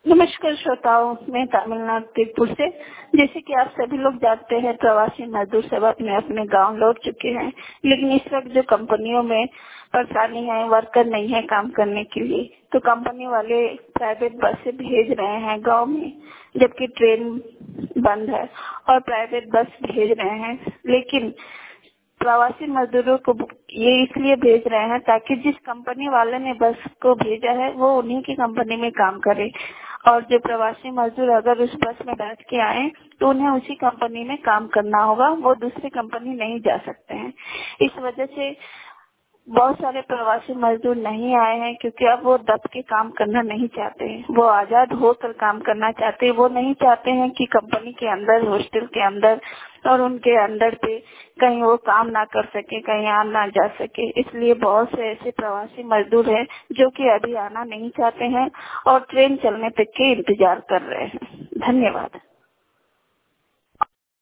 नमस्कार श्रोताओं, मैं तमिलनाडु तिरुपुर से। जैसे कि आप सभी लोग जानते हैं, प्रवासी मजदूर सब अपने अपने गांव लौट चुके हैं, लेकिन इस वक्त जो कंपनियों में परेशानी है, वर्कर नहीं है काम करने के लिए, तो कंपनी वाले प्राइवेट बस से भेज रहे हैं गांव में, जबकि ट्रेन बंद है और प्राइवेट बस भेज रहे हैं। लेकिन प्रवासी मजदूरों को ये इसलिए भेज रहे हैं ताकि जिस कंपनी वाले ने बस को भेजा है वो उन्हीं की कंपनी में काम करे, और जो प्रवासी मजदूर अगर उस बस में बैठ के आए तो उन्हें उसी कंपनी में काम करना होगा, वो दूसरी कंपनी नहीं जा सकते हैं। इस वजह से बहुत सारे प्रवासी मजदूर नहीं आए हैं, क्योंकि अब वो दब के काम करना नहीं चाहते हैं, वो आजाद होकर काम करना चाहते हैं। वो नहीं चाहते हैं कि कंपनी के अंदर, हॉस्टल के अंदर और उनके अंदर पे कहीं वो काम ना कर सके, कहीं आ ना जा सके। इसलिए बहुत से ऐसे प्रवासी मजदूर हैं जो कि अभी आना नहीं चाहते हैं और ट्रेन चलने तक के इंतजार कर रहे हैं। धन्यवाद।